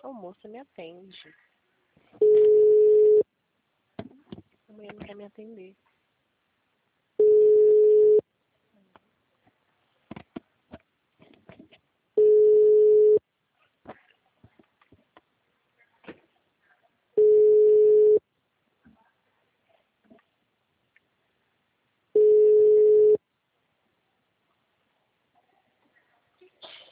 Ô, moça, me atende. A mulher não quer me atender.